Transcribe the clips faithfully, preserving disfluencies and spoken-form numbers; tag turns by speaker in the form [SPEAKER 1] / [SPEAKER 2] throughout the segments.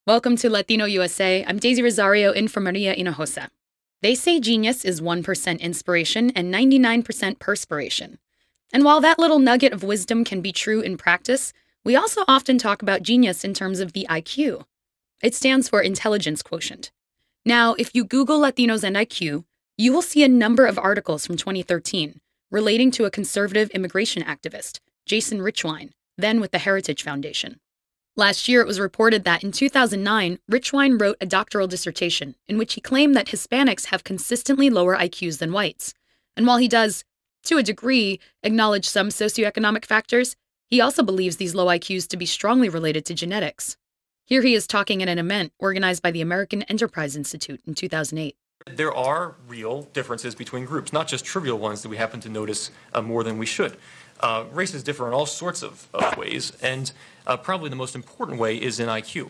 [SPEAKER 1] Welcome to Latino U S A. I'm Daisy Rosario in for Maria Hinojosa. They say genius is one percent inspiration and ninety-nine percent perspiration. And while that little nugget of wisdom can be true in practice, we also often talk about genius in terms of the I Q. It stands for intelligence quotient. Now, if you Google Latinos and I Q, you will see a number of articles from twenty thirteen relating to a conservative immigration activist, Jason Richwine, then with the Heritage Foundation. Last year, it was reported that in two thousand nine, Richwine wrote a doctoral dissertation in which he claimed that Hispanics have consistently lower I Qs than whites. And while he does, to a degree, acknowledge some socioeconomic factors, he also believes these low I Qs to be strongly related to genetics. Here he is talking at an event organized by the American Enterprise Institute in two thousand eight.
[SPEAKER 2] There are real differences between groups, not just trivial ones that we happen to notice uh, more than we should. Uh, races differ in all sorts of, of ways, and uh, probably the most important way is in I Q.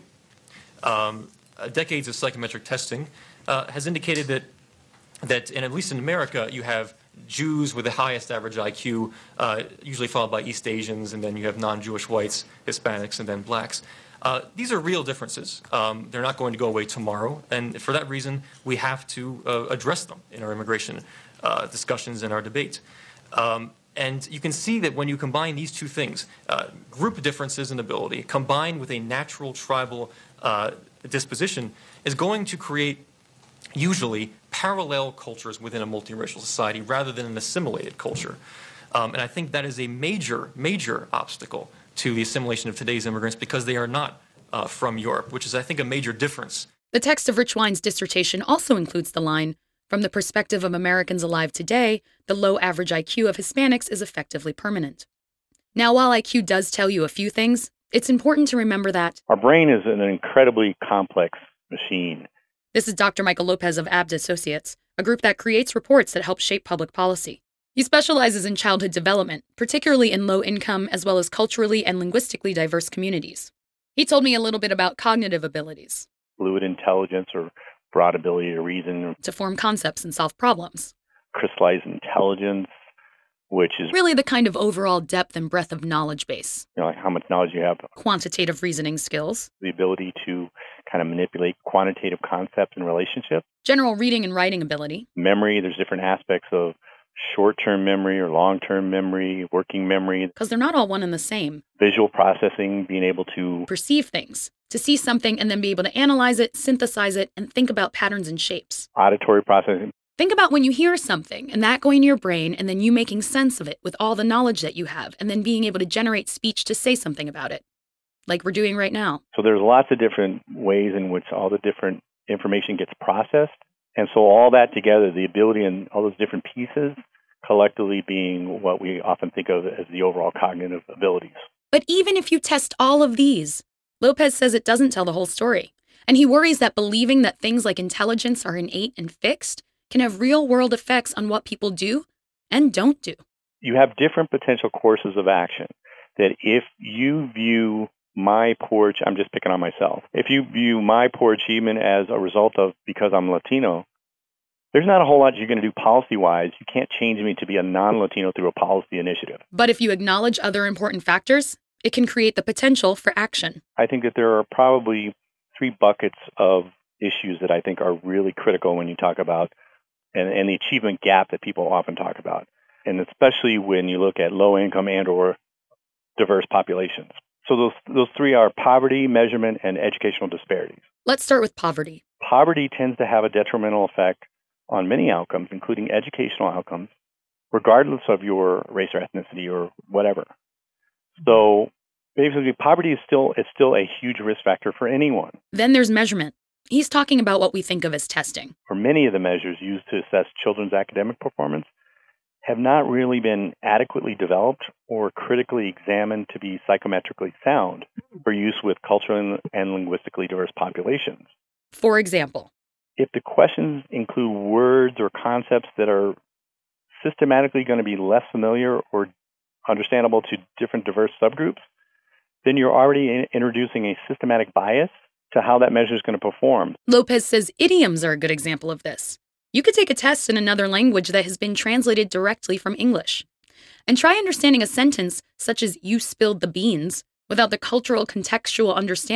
[SPEAKER 2] Um, uh, decades of psychometric testing uh, has indicated that, that, and at least in America, you have Jews with the highest average I Q, uh, usually followed by East Asians, and then you have non-Jewish whites, Hispanics, and then blacks. Uh, these are real differences. Um, they're not going to go away tomorrow, and for that reason, we have to uh, address them in our immigration uh, discussions and our debate. Um, and you can see that when you combine these two things, uh, group differences in ability combined with a natural tribal uh, disposition is going to create usually parallel cultures within a multiracial society rather than an assimilated culture. Um, and I think that is a major, major obstacle to the assimilation of today's immigrants because they are not uh, from Europe, which is, I think, a major difference.
[SPEAKER 1] The text of Richwine's dissertation also includes the line, "From the perspective of Americans alive today, the low average I Q of Hispanics is effectively permanent." Now, while I Q does tell you a few things, it's important to remember that
[SPEAKER 3] our brain is an incredibly complex machine.
[SPEAKER 1] This is Doctor Michael Lopez of A B D Associates, a group that creates reports that help shape public policy. He specializes in childhood development, particularly in low-income as well as culturally and linguistically diverse communities. He told me a little bit about cognitive abilities.
[SPEAKER 3] Fluid intelligence or broad ability to reason.
[SPEAKER 1] To form concepts and solve problems.
[SPEAKER 3] Crystallized intelligence, which is
[SPEAKER 1] really the kind of overall depth and breadth of knowledge base.
[SPEAKER 3] You know, like how much knowledge you have.
[SPEAKER 1] Quantitative reasoning skills.
[SPEAKER 3] The ability to kind of manipulate quantitative concepts and relationships.
[SPEAKER 1] General reading and writing ability.
[SPEAKER 3] Memory, there's different aspects of short-term memory or long-term memory, working memory.
[SPEAKER 1] Because they're not all one and the same.
[SPEAKER 3] Visual processing, being able to
[SPEAKER 1] perceive things, to see something and then be able to analyze it, synthesize it, and think about patterns and shapes.
[SPEAKER 3] Auditory processing.
[SPEAKER 1] Think about when you hear something and that going to your brain and then you making sense of it with all the knowledge that you have and then being able to generate speech to say something about it, like we're doing right now.
[SPEAKER 3] So there's lots of different ways in which all the different information gets processed. And so all that together, the ability and all those different pieces, collectively being what we often think of as the overall cognitive abilities.
[SPEAKER 1] But even if you test all of these, Lopez says it doesn't tell the whole story. And he worries that believing that things like intelligence are innate and fixed can have real-world effects on what people do and don't do.
[SPEAKER 3] You have different potential courses of action that if you view my poor, I'm just picking on myself, if you view my poor achievement as a result of because I'm Latino, there's not a whole lot you're going to do policy-wise. You can't change me to be a non-Latino through a policy initiative.
[SPEAKER 1] But if you acknowledge other important factors, it can create the potential for action.
[SPEAKER 3] I think that there are probably three buckets of issues that I think are really critical when you talk about and, and the achievement gap that people often talk about, and especially when you look at low-income and or diverse populations. So those those three are poverty, measurement, and educational disparities.
[SPEAKER 1] Let's start with poverty.
[SPEAKER 3] Poverty tends to have a detrimental effect on many outcomes, including educational outcomes, regardless of your race or ethnicity or whatever. So basically, poverty is still is still a huge risk factor for anyone.
[SPEAKER 1] Then there's measurement. He's talking about what we think of as testing.
[SPEAKER 3] For many of the measures used to assess children's academic performance have not really been adequately developed or critically examined to be psychometrically sound for use with culturally and linguistically diverse populations.
[SPEAKER 1] For example,
[SPEAKER 3] if the questions include words or concepts that are systematically going to be less familiar or understandable to different diverse subgroups, then you're already in- introducing a systematic bias to how that measure is going to perform.
[SPEAKER 1] Lopez says idioms are a good example of this. You could take a test in another language that has been translated directly from English and try understanding a sentence such as "you spilled the beans" without the cultural contextual understanding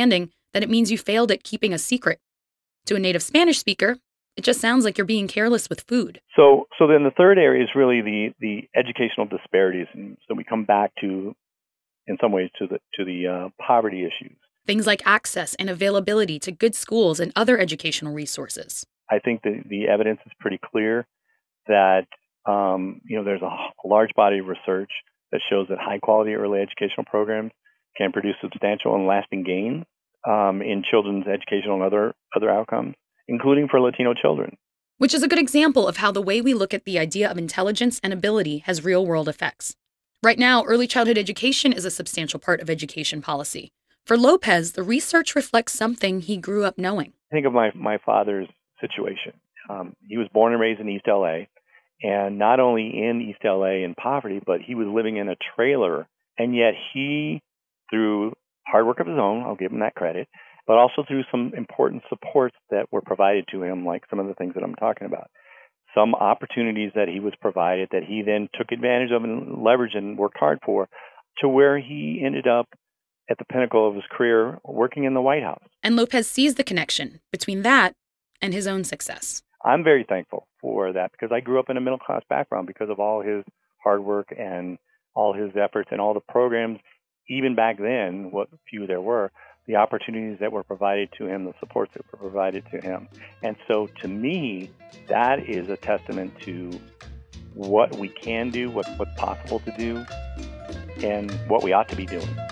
[SPEAKER 1] then it means you failed at keeping a secret. To a native Spanish speaker, it just sounds like you're being careless with food.
[SPEAKER 3] So, so then the third area is really the, the educational disparities. And so we come back to, in some ways, to the, to the uh, poverty issues.
[SPEAKER 1] Things like access and availability to good schools and other educational resources.
[SPEAKER 3] I think the, the evidence is pretty clear that um, you know there's a, a large body of research that shows that high-quality early educational programs can produce substantial and lasting gains um, in children's educational and other other outcomes, including for Latino children.
[SPEAKER 1] Which is a good example of how the way we look at the idea of intelligence and ability has real-world effects. Right now, early childhood education is a substantial part of education policy. For Lopez, the research reflects something he grew up knowing.
[SPEAKER 3] Think of my, my father's situation. Um, he was born and raised in East L A, and not only in East L A in poverty, but he was living in a trailer, and yet he, through hard work of his own, I'll give him that credit, but also through some important supports that were provided to him, like some of the things that I'm talking about. Some opportunities that he was provided that he then took advantage of and leveraged and worked hard for, to where he ended up at the pinnacle of his career working in the White House.
[SPEAKER 1] And Lopez sees the connection between that and his own success.
[SPEAKER 3] I'm very thankful for that because I grew up in a middle-class background because of all his hard work and all his efforts and all the programs, even back then, what few there were, the opportunities that were provided to him, the supports that were provided to him. And so to me, that is a testament to what we can do, what, what's possible to do, and what we ought to be doing.